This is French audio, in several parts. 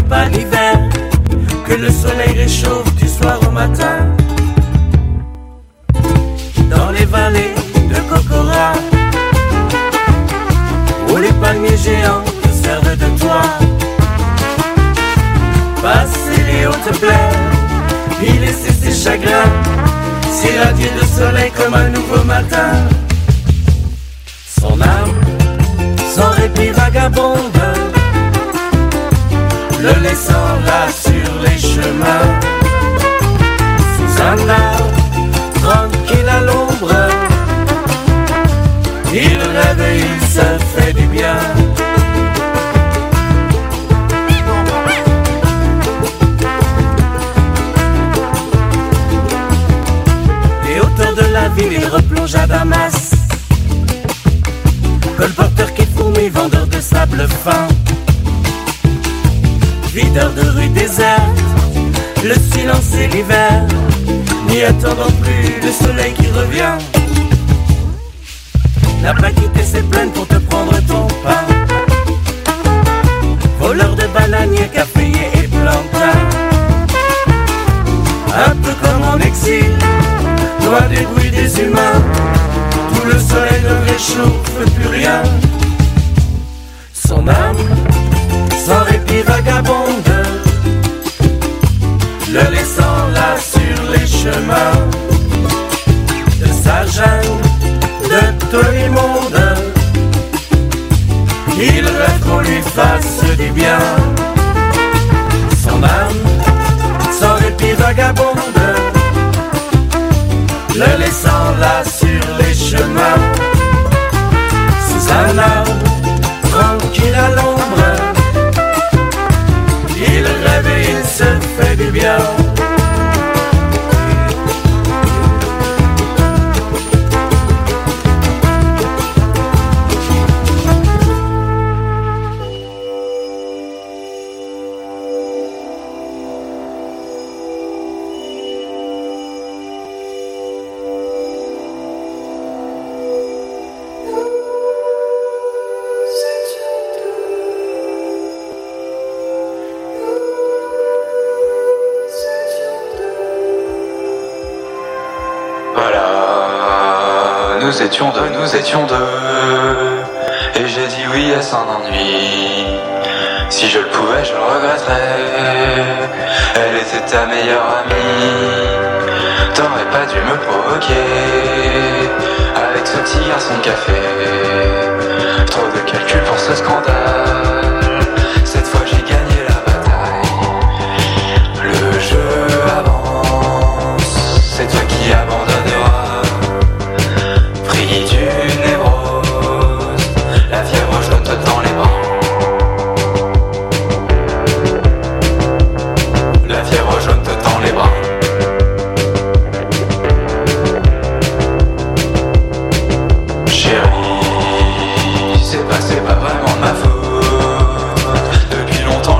pas l'hiver, que le soleil réchauffe du soir au matin. Dans les vallées de Kokora, où les palmiers géants te servent de toit, passer les hautes plaines, y laisser ses chagrins, s'irradier de soleil comme un nouveau matin. Son âme, sans répit vagabonde, le laissant là sur les chemins, sous un arbre, tranquille à l'ombre, il rêve et il se fait du bien. Les hauteurs de la ville, il replonge à Damas, colporteur qui fourmille, vendeur de sable fin, videur de rues désertes, le silence et l'hiver, n'y attendant plus le soleil qui revient. N'a pas quitté ses plaines pour te prendre ton pain, voleur de bananiers, caféiers et plantains, un peu comme en exil, loin des bruits des humains, où le soleil ne réchauffe plus rien. Son âme, sans répit vagabonde, le laissant là sur les chemins de sa jungle, de tout le monde, il rêve qu'on lui fasse du bien. Son âme, sans répit vagabonde, le laissant là sur les chemins, sous un arbre, tranquille à l'ombre, il rêve et il se fait du bien. Nous étions deux, et j'ai dit oui à son ennui. Si je le pouvais, je le regretterais. Elle était ta meilleure amie. T'aurais pas dû me provoquer avec ce petit garçon de café. Trop de calculs pour ce scandale. Cette fois j'ai gagné la bataille. Le jeu avance, c'est toi qui abandonneras. Du névrose, la fièvre jaune te tend les bras. La fièvre jaune te tend les bras. Chérie, c'est pas vraiment de ma faute. Depuis longtemps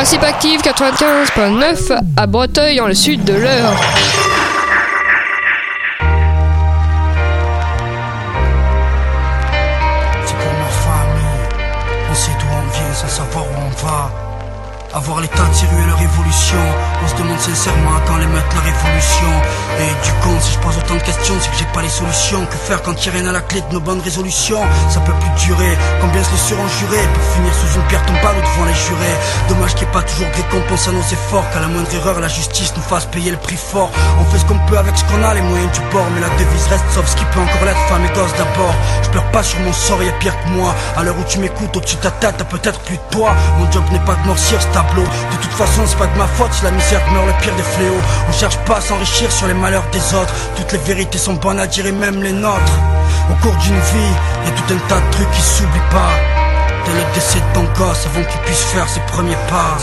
Principe Active 95.9 à Breteuil dans le sud de l'Eure. C'est pour ma famille, on sait d'où on vient sans savoir où on va. Avoir l'état de tirer leur évolution, on se demande sincèrement quand les mettre la révolution. Et du con, si je pose autant de questions, c'est que j'ai pas les solutions. Que faire quand il y a rien à la clé de nos bonnes résolutions? Ça peut plus durer, combien se les seront jurés pour finir sous une pierre tombale ou devant les jurés. Dommage qu'il n'y ait pas toujours de récompense à nos efforts, qu'à la moindre erreur la justice nous fasse payer le prix fort. On fait ce qu'on peut avec ce qu'on a, les moyens du bord, mais la devise reste sauf ce qui peut encore l'être, femme et gosse d'abord. Je pleure pas sur mon sort, y'a pire que moi. À l'heure où tu m'écoutes, au-dessus de ta tête, t'as peut-être plus de toi. Mon job n'est pas de noircir ce tableau. De toute façon c'est pas de ma faute si la misère meurt le pire des fléaux. On cherche pas à s'enrichir sur les malheurs des autres. Toutes les vérités sont bonnes à dire et même les nôtres. Au cours d'une vie, y'a tout un tas de trucs qui s'oublient pas. Dès le décès de ton gosse avant qu'il puisse faire ses premiers pas.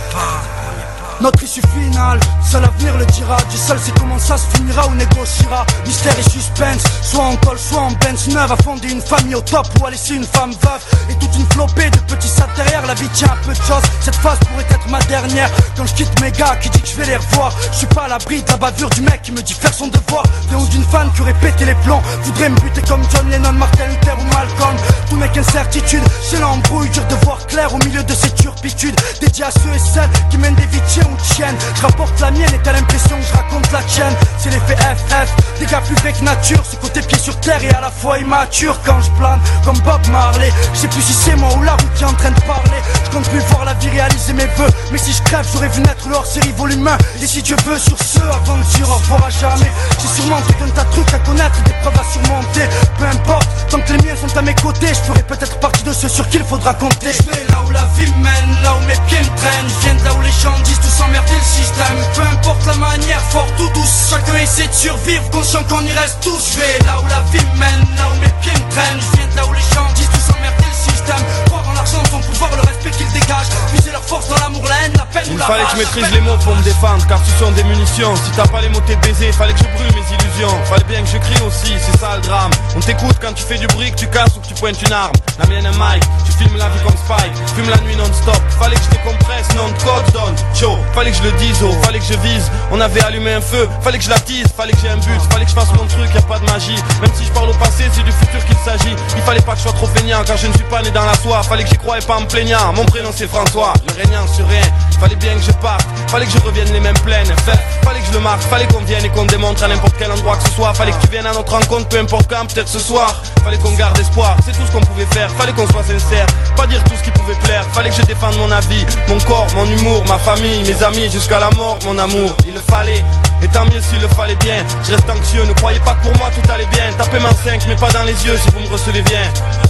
Notre issue finale, seul l'avenir le dira. Dieu seul sait comment ça se finira ou négociera. Mystère et suspense, soit en col, soit en Benz neuve. À fonder une famille au top ou à laisser une femme veuve. Et toute une flopée de petits sacs derrière. La vie tient un peu de choses, cette phase pourrait être ma dernière. Quand je quitte mes gars qui dit que je vais les revoir, je suis pas à l'abri de la bavure du mec qui me dit faire son devoir. Ou d'une fan qui aurait pété les plombs, voudrait me buter comme John Lennon, Martin Luther ou Malcolm. Tout n'est qu'incertitude, c'est l'embrouille, dur de voir clair au milieu de ces turpitudes. Dédié à ceux et celles qui mènent des vies tiens ou tiennes. Je rapporte la mienne et t'as l'impression que je raconte la tienne. C'est l'effet FF, des gars plus vrai que nature. Ce côté pied sur terre et à la fois immature. Quand je plane comme Bob Marley, je sais plus si c'est moi ou la route qui est en train de parler. Je compte plus voir la vie réaliser mes vœux, mais si je crève j'aurais vu naître le hors-série volume 1. Et si Dieu veut sur ce, aventure, au revoir à jamais. J'ai sûrement tout un tas de trucs à connaître, des preuves à surmonter. Peu importe, tant que les miens sont à mes côtés, je ferai peut-être partie de ceux sur qui il faudra compter. Je vais là où la vie mène, là où mes pieds me traînent. Je viens de là où les gens disent tous emmerder le système. Peu importe la manière, fort ou douce, chacun essaie de survivre, conscient qu'on y reste tous. Je vais là où la vie mène, là où mes pieds me traînent. Je viens de là où les gens disent tous emmerder le système. Croire en l'argent, son pouvoir, le respect qu'ils dégagent. Puiser leur force dans l'amour, la haine, la peine ou la rage. Il fallait que je maîtrise les mots pour me défendre, car ce sont des munitions. Si t'as pas les mots t'es baisé, fallait que je brûle mes illusions. Fallait bien que je crie aussi, c'est ça le drame. On t'écoute quand tu fais du bruit, que tu casses ou que tu pointes une arme. La mienne un mic, tu filmes la vie comme Spike. Fume la nuit non-stop, fallait que je décompresse, non de code donne. Chaud, fallait que je le dise, oh, fallait que je vise. On avait allumé un feu, fallait que je l'attise. Fallait que j'ai un but, fallait que je fasse mon truc, y'a pas de magie. Même si je parle au passé, c'est du futur qu'il s'agit. Il fallait pas que je sois trop feignant, car je ne suis pas né dans la soie. Fallait que j'y croie et pas en me plaignant. Mon prénom c'est François, le régnant sur rien. Fallait bien que je parte, fallait que je revienne les mêmes plaines. Fallait que je le marque, fallait qu'on vienne et qu'on démontre à n'importe quel endroit que ce soit. Fallait que tu viennes à notre rencontre, peu importe quand, peut-être ce soir. Fallait qu'on garde espoir, c'est tout ce qu'on pouvait faire. Fallait qu'on soit sincère, pas dire tout ce qui pouvait plaire. Fallait que je défende mon avis, mon corps, mon humour, ma famille, mes amis, jusqu'à la mort, mon amour. Il le fallait, et tant mieux s'il le fallait bien. Je reste anxieux, ne croyez pas que pour moi tout allait bien. Tapez ma 5, mais pas dans les yeux si vous me recevez bien.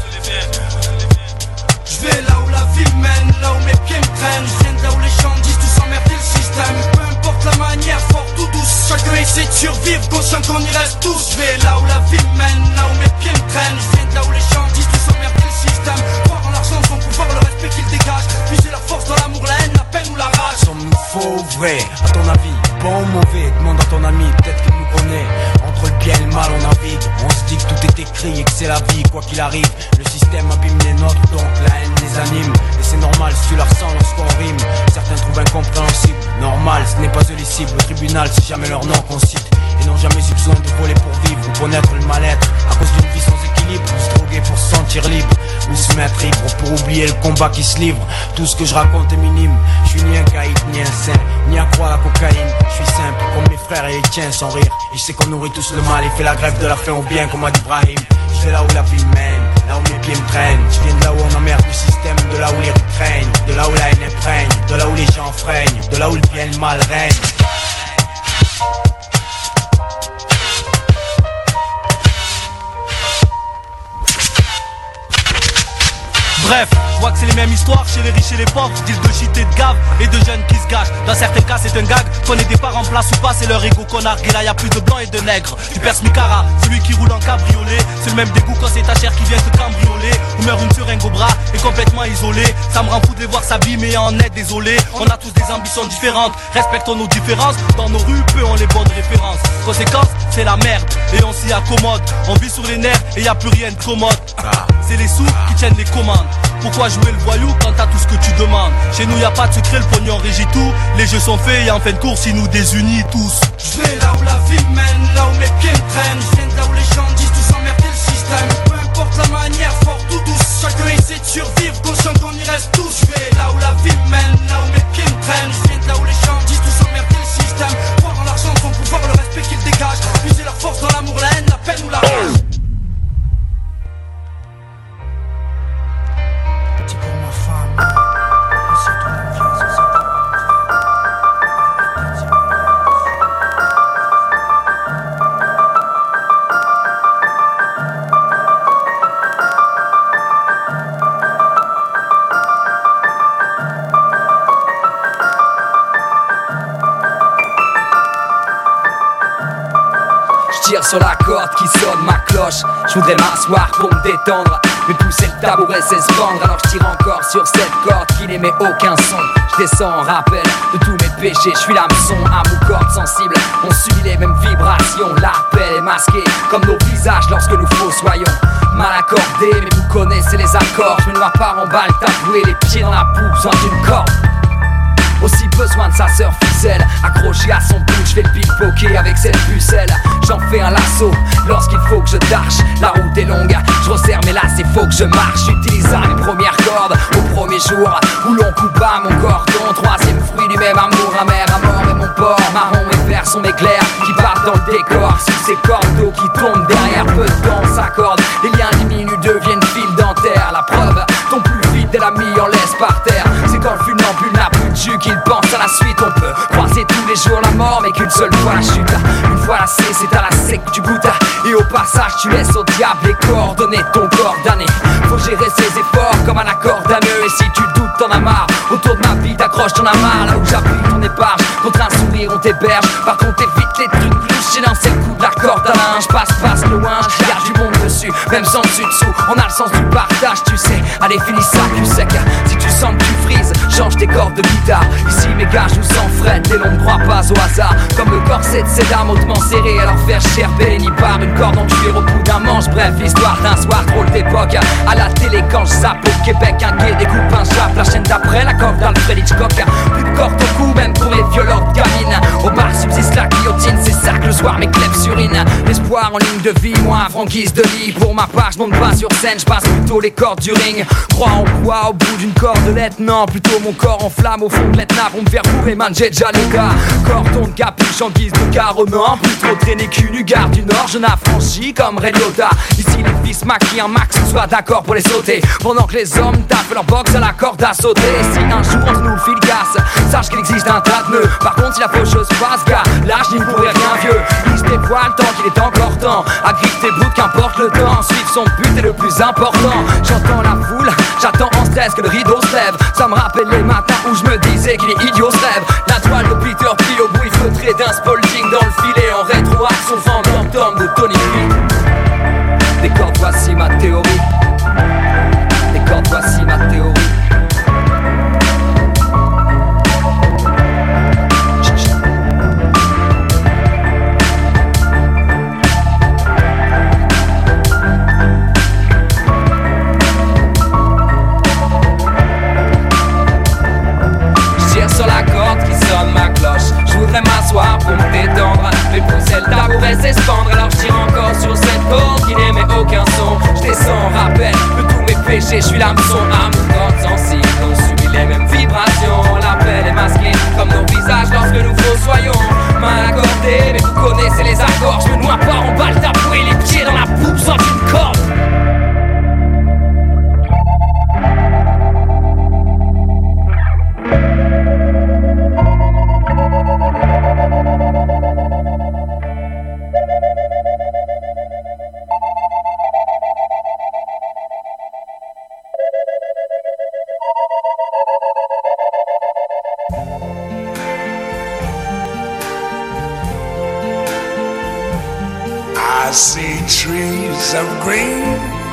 Je vais là où la vie mène, là où mes pieds me traînent. Je viens de là où les gens disent tous emmerder le système. Peu importe la manière, forte ou douce, chacun essaie de survivre, conscient qu'on y reste tous. Je vais là où la vie mène, là où mes pieds me traînent. Je viens de là où les gens disent tous emmerder le système. Croire en l'argent, son pouvoir, le respect qu'il dégage. Puiser la force dans l'amour, la haine, la peine ou la rage. Sommes-nous faux ou vrai, à ton avis? Bon ou mauvais, demande à ton ami, peut-être qu'il nous connaît. Entre le bien et le mal on navigue. On se dit que tout est écrit et que c'est la vie, quoi qu'il arrive. Le système abîme les nôtres, donc la haine les anime. Et c'est normal si tu la ressens lorsqu'on rime. Certains trouvent incompréhensible, normal, ce n'est pas eux les cibles. Au tribunal c'est jamais leur nom qu'on cite. Et n'ont jamais eu besoin de voler pour vivre ou connaître le mal-être. À cause d'une vie sans équilibre, ou se droguer pour se sentir libre, ou se mettre ivre pour oublier le combat qui se livre. Tout ce que je raconte est minime. Je suis ni un caïd, ni un saint, ni à croire la cocaïne. Je suis simple comme mes frères et les tiens sans rire. Et je sais qu'on nourrit tous le mal et fait la grève de la faim au bien comme a dit Brahim. Je vais là où la vie mène, là où mes pieds me traînent. Je viens de là où on emmerde le système, de là où les rues craignent, de là où la haine imprègne, de là où les gens freinent, de là où le bien et le mal règne. Bref, je vois que c'est les mêmes histoires chez les riches et les pauvres. Deal de shit et de gave et de jeunes qui se gâchent. Dans certains cas c'est un gag, qu'on ait des parents en place ou pas, c'est leur ego qu'on nargue. Et là y'a plus de blancs et de nègres. Tu perces Micara, celui qui roule en cabriolet. C'est le même dégoût quand c'est ta chair qui vient te cambrioler. Ou meurt une seringue au bras et complètement isolé. Ça me rend fou de les voir s'abîmer en est désolé. On a tous des ambitions différentes, respectons nos différences. Dans nos rues, peu ont les bonnes références. Conséquence, c'est la merde et on s'y accommode. On vit sur les nerfs et y a plus rien de commode. C'est les sous qui tiennent les commandes. Pourquoi jouer le voyou quand t'as tout ce que tu demandes? Chez nous y a pas de secret, le pognon régit tout. Les jeux sont faits et en fin de course ils nous désunissent tous. Je vais là où la vie mène, là où mes pieds me traînent. Je viens de là où les gens disent tous emmerder le système. Peu importe la manière, fort ou douce, chacun essaie de survivre, conscient qu'on y reste tous. Je vais là où la vie mène, là où mes pieds me traînent. Je viens de là où les gens disent tous emmerder le système. Croire en l'argent, son pouvoir, le respect qu'ils dégagent. Puiser leur force dans l'amour, la haine, la peine ou la rage. Tire sur la corde qui sonne ma cloche. Je voudrais m'asseoir pour me détendre, mais pousser le tabouret c'est se pendre. Alors je tire encore sur cette corde qui n'émet aucun son. Je descends en rappel de tous mes péchés. Je suis l'hameçon à mon corps sensible. On subit les mêmes vibrations. L'appel est masqué comme nos visages lorsque nous fossoyons. Mal accordé mais vous connaissez les accords. Je me noie pas en balle, taboué les pieds dans la poupe, besoin d'une corde. Aussi besoin de sa sœur ficelle, accroché à son bout, je fais le pickpocket avec cette pucelle. J'en fais un lasso lorsqu'il faut que je tâche. La route est longue, je resserre mais là c'est faux que je marche. J'utilisera les premières cordes au premier jour où l'on coupa mon cordon. Troisième fruit du même amour amer, à mort et mon porc. Marron et vert sont mes clairs qui partent dans le décor. Sous ces cordes d'eau qui tombent derrière, peu de temps s'accorde. Les liens diminuent, deviennent fil dentaire. La preuve, ton plus vite et l'ami en laisse par terre. C'est quand le funambule n'a plus de jus qu'il pense à la suite. On peut croiser tous les jours la mort mais qu'une seule fois la chute. Une fois lassé c'est à la sec que tu goûtes. Et au passage tu laisses au diable les coordonnées de ton corps damné. Faut gérer ses efforts comme un accord d'ameux. Et si tu doutes t'en as marre, autour de ma vie t'accroches ton amarre. Là où j'appuie ton épargne, contre un sourire on t'héberge. Par contre évite les trucs louches, j'ai lancé le coup de la corde à linge. Passe loin, je garde du monde dessus. Même sans dessus-dessous, on a le sens du partage tu sais. Allez finis ça du sec. Si tu sens que tu frises, change tes cordes de guitare. Ici mes gars je vous en fret et l'on ne croit pas au hasard. Comme le corset de ces dames hautement serré, alors faire cher ni par une corde en cuir au bout d'un manche. Bref, l'histoire d'un soir drôle d'époque. À la télé quand je zappe au Québec, un gay découpe un chape. La chaîne d'après, la corde d'Alfred Hitchcock. Plus de corde au cou, même pour les violentes gamines. Au bar subsiste la guillotine, c'est ça que le soir mes clefs surine. L'espoir en ligne de vie, moi franquise de lit. Pour ma part, je monte pas sur scène, je passe plutôt les cordes du ring. Crois en quoi au bout d'une cordelette? Non, plutôt mon corps en flamme au fond de l'Etna pour me faire bourrer, man, j'ai déjà le gars. Cordon de capuche en guise de carreau, non, plus trop traîné qu'une gare du Nord, je n'affranchis comme Ray Liotta. Ici les fils maquillent un max, soit d'accord pour les sauter. Pendant que les hommes tapent leur boxe à la corde à sauter. Et si un jour entre nous le fil casse, sache qu'il existe un tas de nœuds. Par contre si la faucheuse passe, gars, lâche n'y pourrait rien vieux. Il se dévoile tant qu'il est encore temps. Agrippe tes bouts, qu'importe le temps. Suivre son but est le plus important. J'entends la foule, j'attends en stress que le rideau se lève. Ça me rappelle les matins où je me disais qu'il est idiot ce rêve. La toile de Peter P au bruit feutré d'un Spalding dans le filet. En rétro-action fantôme de Tony P. Des cordes, voici ma théorie. Des cordes, voici ma théorie. Sur la corde qui sonne ma cloche, je voudrais m'asseoir pour me détendre, mais pousser le tabouret c'est se pendre. Alors je tire encore sur cette corde qui n'émet aucun son. Je descends en rappel de tous mes péchés, je suis l'hameçon à mon corps sensible. On subit les mêmes vibrations, l'appel est masqué comme nos visages lorsque nous fossoyons. Mal accordé, mais vous connaissez les accords. Je me noie pas en balle tabouret, les pieds dans la poupe sans une corde. I see trees of green,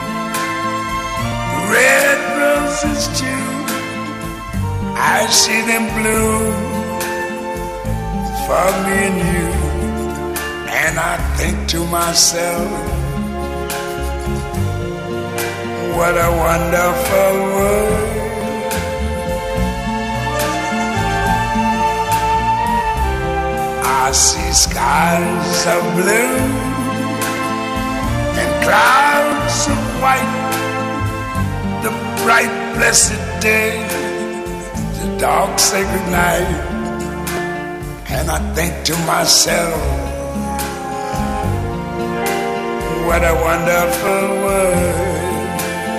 red roses too. I see them bloom for me and you. And I think to myself, What a wonderful world. I see skies of blue and clouds of white, the bright blessed day, the dark sacred night. And I think to myself, what a wonderful world.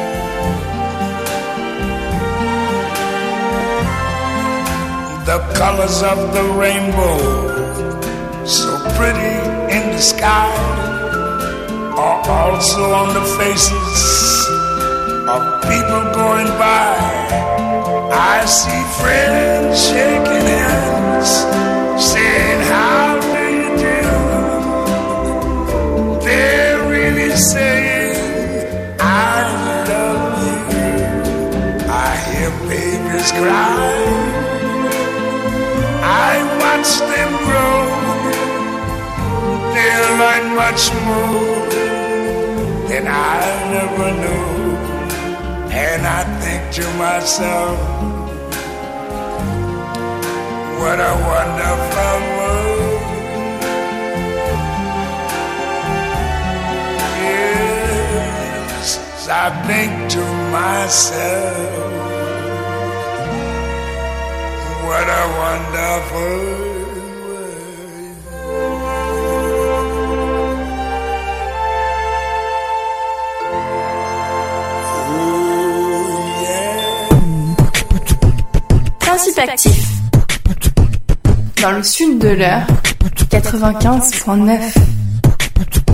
The colors of the rainbow, so pretty in the sky, are also on the faces of people going by. I see friends shaking hands, saying, how do you do? They're really saying, I love you. I hear babies cry, I watch them grow. They'll learn much more than I never knew. And I think to myself, what a wonderful world. Yes, I think to myself, what a wonderful world. Principe actif. Dans le sud de l'heure, 95.9.